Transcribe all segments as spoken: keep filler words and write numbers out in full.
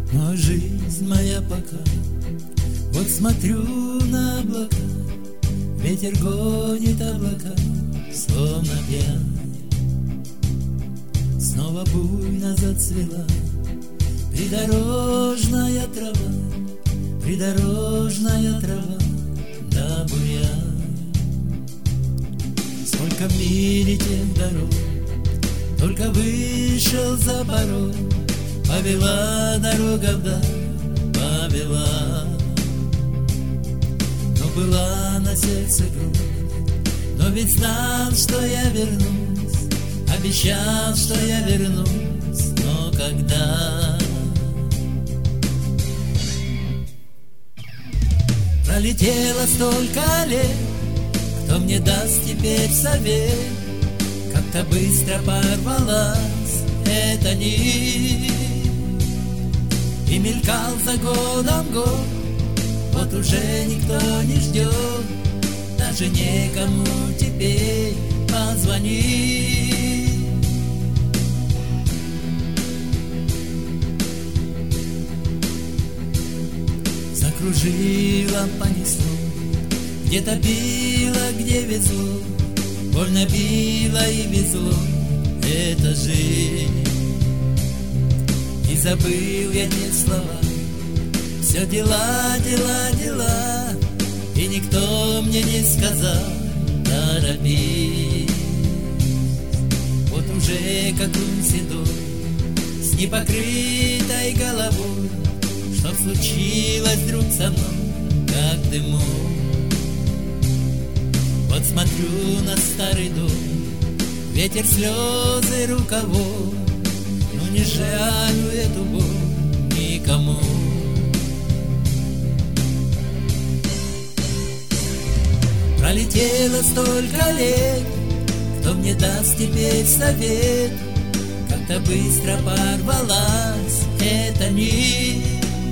Но жизнь моя пока, вот смотрю на облака, ветер гонит облака, словно пьяный. Снова буйно зацвела придорожная трава, придорожная трава, да бурьян. Сколько в мире тех дорог, только вышел за порог, повела дорога вдаль, повела. Но была на сердце грусть, но ведь знал, что я вернусь, обещал, что я вернусь, но когда? Пролетело столько лет, кто мне даст теперь совет? Как-то быстро порвалась эта нить, и мелькал за годом год, вот уже никто не ждет, даже некому теперь позвонить. Закружило, понесло, где-то било, где везло, больно било и везло, это жизнь. И забыл я те слова, все дела, дела, дела, и никто мне не сказал торопись. Вот уже как он седой, с непокрытой головой, что случилось вдруг со мной, как дымок. Вот смотрю на старый дом, ветер слезы рукавом, ну не жалю эту боль никому. Пролетело столько лет, кто мне даст теперь совет? Как-то быстро порвалась эта нить,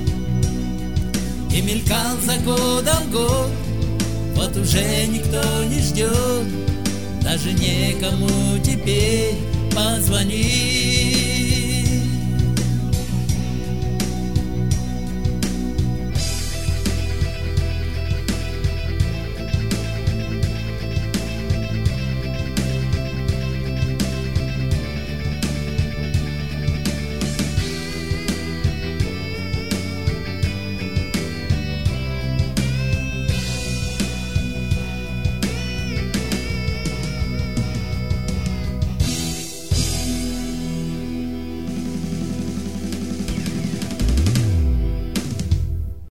и мелькал за годом год, вот уже никто не ждет, даже некому теперь позвонить.